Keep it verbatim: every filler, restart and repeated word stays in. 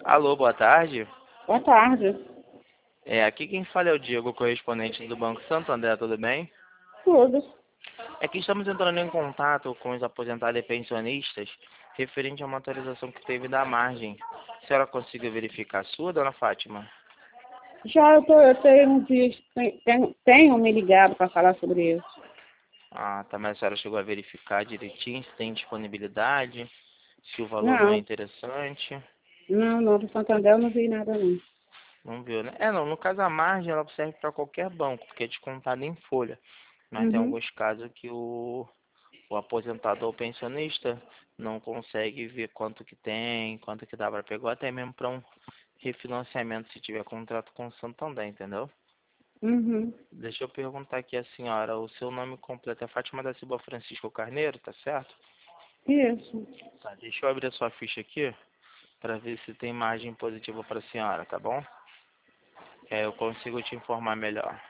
Alô, boa tarde. Boa tarde. É, aqui quem fala é o Diego, correspondente do Banco Santander, tudo bem? Tudo. É que estamos entrando em contato com os aposentados e pensionistas referente a uma atualização que teve da margem. A senhora conseguiu verificar a sua, dona Fátima? Já eu, tô, eu tenho um dia, tenho, tenho me ligado para falar sobre isso. Ah, tá, mas a senhora chegou a verificar direitinho se tem disponibilidade, se o valor não é Não, interessante. não, não, do Santander eu não vi nada não. Não viu, né? É, não, no caso a margem ela serve para qualquer banco, porque é descontada em folha. Mas tem Uhum, alguns casos que o o aposentado ou pensionista não consegue ver quanto que tem, quanto que dá para pegar, ou até mesmo para um refinanciamento se tiver contrato com o Santander, entendeu? uhum, Deixa eu perguntar aqui a senhora, o seu nome completo é Fátima da Silva Francisco Carneiro, tá certo? isso. Tá, deixa eu abrir a sua ficha aqui para ver se tem margem positiva para a senhora, tá bom? Que aí eu consigo te informar melhor.